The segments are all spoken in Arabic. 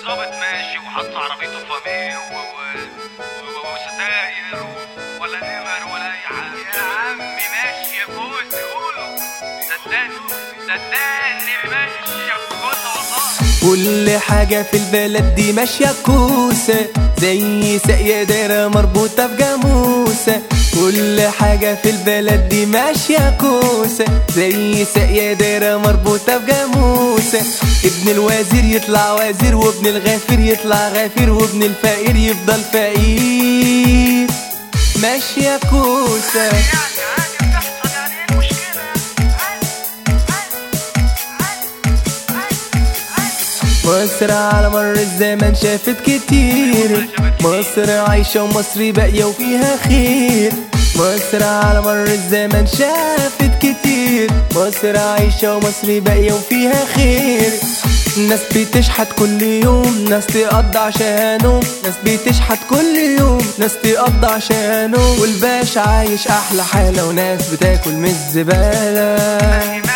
الظابط ماشي وحط عربيته فاميه وستاير ولا نمر ولا اي حاجه. يا عمي ماشي يا كوسه قولوا، صدقني ماشي يا كوسه والله. كل حاجة في البلد دي ماشية كوسة، زي ساقية دايرة مربوطة بجاموسة. كل حاجة في البلد دي ماشية كوسة، زي ساقية دايرة مربوطة بجاموسة. ابن الوزير يطلع وزير، وابن الغفير يطلع غفير، وابن الفقير يفضل فقير. ماشية كوسة. مصر على مر الزمن شافت كتير، مصر عايشة ومصر باقية وفيها خير. مصر على مر الزمن شافت كتير، مصر عايشة ومصر باقية وفيها خير. ناس بتشحت كل يوم، ناس تقضي عشانهم، ناس بتشحت كل يوم، ناس تقضي عشانهم. والباشا عايش أحلى حالة، وناس بتاكل من الزبالة.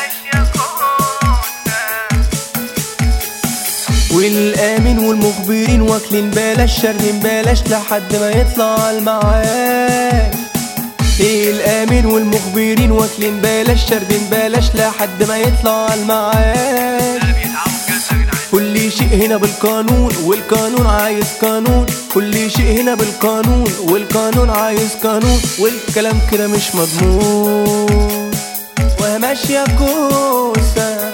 والآمن والمخبرين واكلين بلاش شاربين بلاش لحد ما يطلع المعاش. الآمن والمخبرين واكلين بلاش شاربين بلاش لحد ما يطلع المعاش. كل شيء هنا بالقانون، والقانون عايز قانون. كل شيء هنا بالقانون، والقانون عايز قانون. والكلام كده مش مضمون، وماشية كوسة.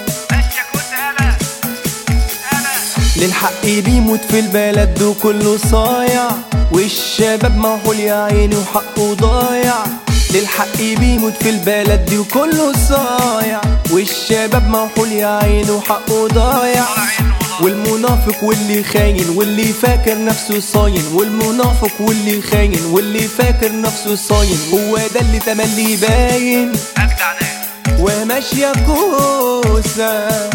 للحق بيموت في البلد وكله صايع، والشباب معهول يا عيني وحقه ضايع. للحق بيموت في البلد دي وكله صايع، والشباب معهول يا عيني وحقه ضايع. والمنافق واللي خاين واللي فاكر نفسه صاين، والمنافق واللي خاين واللي فاكر نفسه صاين، هو ده اللي تملي باين. وماشية كوسة.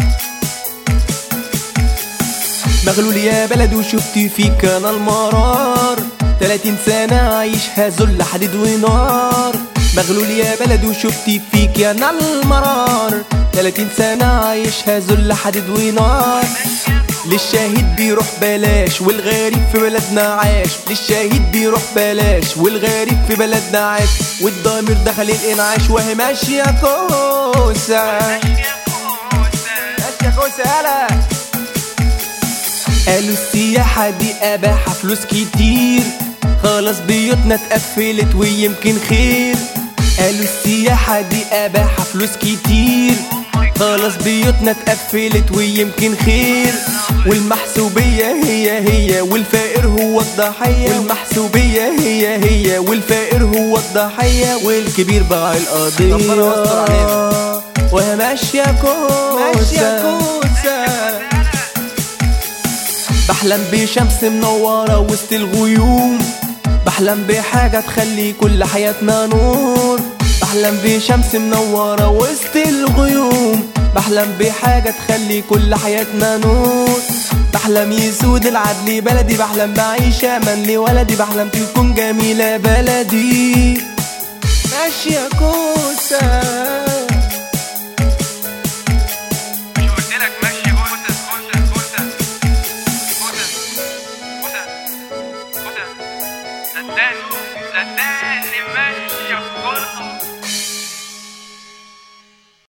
مغلول يا بلد وشفتي فيك انا المرار، 30 سنة عايشها ذل حديد ونار. مغلول يا بلد وشفتي فيك انا المرار، 30 سنة عايشها ذل حديد ونار. للشهيد بيروح بلاش، والغريب في بلدنا عاش. للشهيد بيروح بلاش، والغريب في بلدنا عاش. والضمير دخل الانعاش، وهي ماشية كوسة. ماشية كوسة. يالا قالوا السياحة دي أباحة فلوس كتير، خلاص بيوتنا اتقفلت ويمكن خير. قالوا السياحة دي أباحة فلوس كتير، خلاص بيوتنا اتقفلت ويمكن خير. والمحسوبية هي والفقير هو الضحية. والمحسوبية هي والفقير هو الضحية. والكبير باع القضية، وهي ماشية كوسة. بحلم بشمس منورة وسط الغيوم، بحلم بحاجة تخلي كل حياتنا نور. بحلم بشمس منورة وسط الغيوم، بحلم بحاجة تخلي كل حياتنا نور. بحلم يسود العدل بلدي، بحلم بعيش أمان لولدي، بحلم تكون جميلة بلدي. ماشية كوسة.